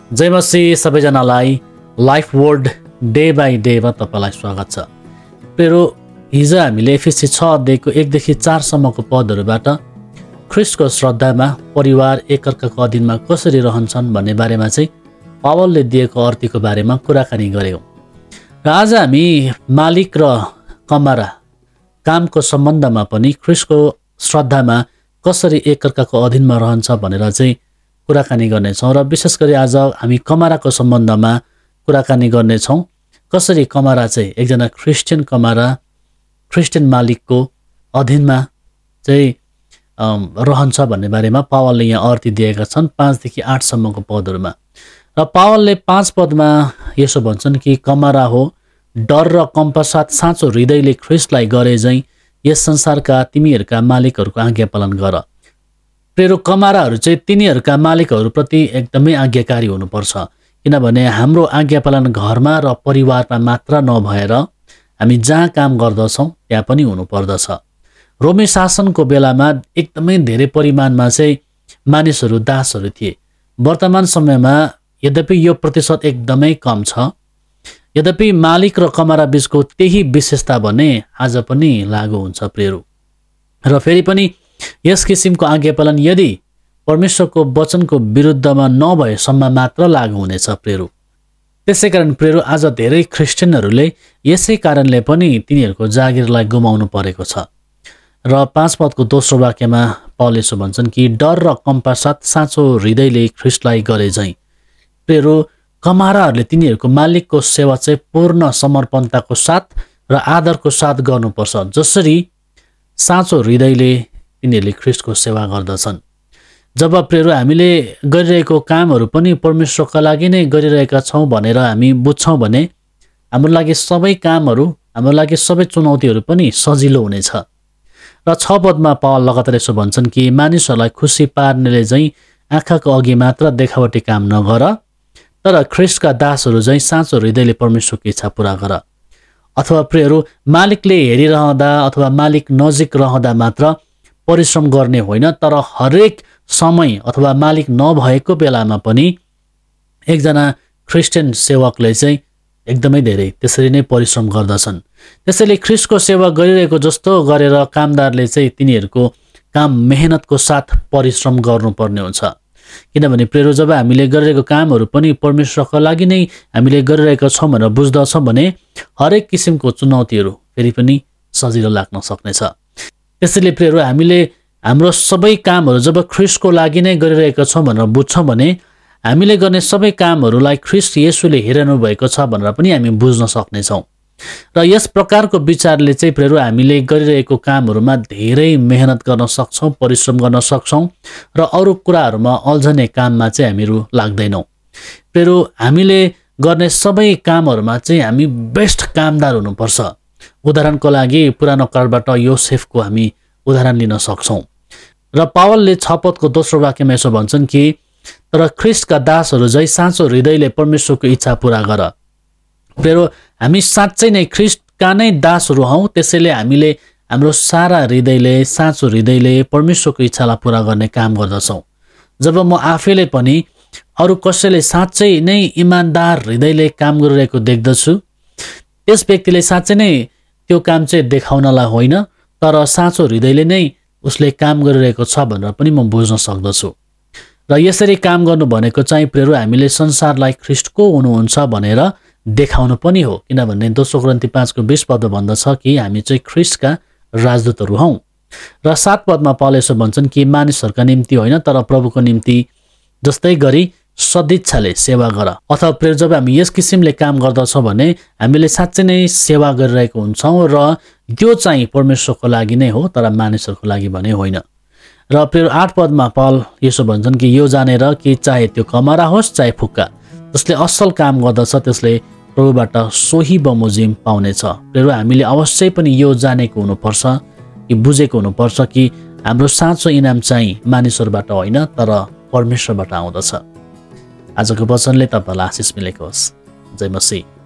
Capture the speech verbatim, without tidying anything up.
जय मसीह सबैजनालाई life word day by डेमा तपाईलाई स्वागत छ। प्रियो, हिजो हामीले एफएसी छ अध्यायको एकदेखि चारसम्मको पदहरूबाट ख्रीष्टको श्रद्धामा परिवार एकअर्काको अधीनमा कसरी रहन्छन् भन्ने बारेमा चाहिँ पावलले दिएको अर्थीको बारेमा कुराकानी गर्यौं। र आज हामी मालिक र कमारा कामको सम्बन्धमा पनि ख्रीष्टको श्रद्धामा कसरी एकअर्काको अधीनमा रहन्छ भनेर चाहिँ कुराकानी गर्नेछौँ। र विशेष गरी आज हामी कमाराको सम्बन्धमा कुराकानी गर्नेछौँ। कसरी कमारा चाहिँ एकजना क्रिस्चियन कमारा क्रिस्चियन मालिकको अधीनमा चाहिँ रहन्छ भन्ने बारेमा पावलले यहाँ अर्थी दिएका छन् पाँचदेखि आठसम्मको पदहरूमा। र पावलले पाँच पदमा यसो भन्छन् कि कमारा हो, डर र कम्पसाथ साँचो हृदयले ख्रीष्टलाई गरे झैँ यस संसारका तिमीहरूका मालिकहरूको आज्ञा पालन गर। प्रेरो कमाराहरू चाहिँ तिनीहरूका मालिकहरूप्रति एकदमै आज्ञाकारी हुनुपर्छ, किनभने हाम्रो आज्ञा पालन घरमा र परिवारमा मात्र नभएर हामी जहाँ काम गर्दछौँ त्यहाँ पनि हुनुपर्दछ। रोमी शासनको बेलामा एकदमै धेरै परिमाणमा चाहिँ मानिसहरू दासहरू थिए। वर्तमान समयमा यद्यपि यो प्रतिशत एकदमै कम छ, यद्यपि मालिक र कमारा बीचको त्यही विशेषता भने आज पनि लागू हुन्छ प्रेरो। र फेरि पनि यस किसिमको आज्ञा पालन यदि परमेश्वरको वचनको विरुद्धमा नभएसम्म मात्र लागू हुनेछ प्रेरो। त्यसै कारण प्रेरो आज धेरै क्रिस्चियनहरूले यसै कारणले पनि तिनीहरूको जागिरलाई गुमाउनु परेको छ। र पाँच पदको दोस्रो वाक्यमा पावल यसो भन्छन् कि डर र कम्पासाथ साँचो हृदयले ख्रीष्टलाई गरे झैँ। प्रेरो, कमाराहरूले तिनीहरूको मालिकको सेवा चाहिँ पूर्ण समर्पणताको साथ र आदरको साथ गर्नुपर्छ, जसरी साँचो हृदयले तिनीहरूले ख्रीष्टको सेवा गर्दछन्। जब प्रेरो हामीले गरिरहेको कामहरू पनि परमेश्वरका लागि नै गरिरहेका छौँ भनेर हामी बुझ्छौँ भने हाम्रो लागि सबै कामहरू, हाम्रो लागि सबै चुनौतीहरू पनि सजिलो हुनेछ। र छ पदमा पावल लगातार यसो भन्छन् कि मानिसहरूलाई खुसी पार्नेले चाहिँ आँखाको अघि मात्र देखावटी काम नगर, तर ख्रीष्टका दासहरू चाहिँ साँचो हृदयले परमेश्वरको इच्छा पुरा गर। अथवा प्रेरो, मालिकले हेरिरहँदा अथवा मालिक नजिक रहँदा मात्र परिश्रम गर्ने होइन, तर हरेक समय अथवा मालिक नभएको बेलामा पनि एकजना क्रिस्चियन सेवकले चाहिँ एकदमै धेरै त्यसरी नै परिश्रम गर्दछन्। त्यसैले ख्रीष्टको सेवा गरिरहेको जस्तो गरेर कामदारले चाहिँ तिनीहरूको काम मेहनतको साथ परिश्रम गर्नुपर्ने हुन्छ। किनभने प्रेरो, जब हामीले गरिरहेको कामहरू पनि परमेश्वरको लागि नै हामीले गरिरहेका छौँ भनेर बुझ्दछौँ भने हरेक किसिमको चुनौतीहरू फेरि पनि सजिलो लाग्न सक्नेछ। त्यसैले प्रेरो, हामीले हाम्रो सबै कामहरू जब ख्रीष्टको लागि नै गरिरहेका छौँ भनेर बुझ्छौँ भने हामीले गर्ने सबै कामहरूलाई ख्रीष्ट येशूले हेरिरहनु भएको छ भनेर पनि हामी बुझ्न सक्नेछौँ। र यस प्रकारको विचारले चाहिँ प्रेरो हामीले गरिरहेको कामहरूमा धेरै मेहनत गर्न सक्छौँ, परिश्रम गर्न सक्छौँ र अरू कुराहरूमा अल्झने काममा चाहिँ हामीहरू लाग्दैनौँ। प्रेरो, हामीले गर्ने सबै कामहरूमा चाहिँ हामी बेस्ट कामदार हुनुपर्छ। उदाहरणको लागि पुरानो कालबाट योसेफको हामी उदाहरण लिन सक्छौँ। र पावलले छ पदको दोस्रो वाक्यमा यसो भन्छन् कि तर ख्रीष्टका दासहरू झैँ साँचो हृदयले परमेश्वरको इच्छा पुरा गर। प्रेरो, हामी साँच्चै नै ख्रीष्टका नै दासहरू हौँ, त्यसैले हामीले हाम्रो सारा हृदयले साँचो हृदयले परमेश्वरको इच्छालाई पुरा गर्ने काम गर्दछौँ। जब म आफैले पनि अरू कसैले साँच्चै नै इमान्दार हृदयले काम गरिरहेको देख्दछु, त्यस व्यक्तिले साँच्चै नै त्यो काम चाहिँ देखाउनलाई होइन, तर साँचो हृदयले नै उसले काम गरिरहेको छ भनेर पनि म बुझ्न सक्दछु। र यसरी काम गर्नु भनेको चाहिँ प्रेरो हामीले संसारलाई ख्रीष्टको हुनुहुन्छ भनेर देखाउनु पनि हो, किनभने दोस्रो कोरिन्थी पाँचको बीस पदमा भन्दछ कि हामी चाहिँ ख्रीष्टका राजदूतहरू हौँ। र सात पदमा पावल यसो भन्छन् कि मानिसहरूका निम्ति होइन, तर प्रभुको निम्ति जस्तै गरी सदिच्छाले सेवा गर। अथवा प्रेरो, जब हामी यस किसिमले काम गर्दछौँ भने हामीले साँच्चै नै सेवा गरिरहेको हुन्छौँ र त्यो चाहिँ परमेश्वरको लागि नै हो, तर मानिसहरूको लागि भने होइन। र प्रेरो आठ पदमा पावल यसो भन्छन् कि यो जानेर कि चाहे त्यो कमारा होस् चाहे फुक्का, जसले असल काम गर्दछ त्यसले प्रभुबाट सोही बमोजिम पाउनेछ। प्रेरो, हामीले अवश्य पनि यो जानेको हुनुपर्छ कि बुझेको हुनुपर्छ कि हाम्रो साँचो इनाम चाहिँ मानिसहरूबाट होइन, तर परमेश्वरबाट आउँदछ। आजको वचनले तपाईँलाई आशिष मिलेको होस्। जय मसीह।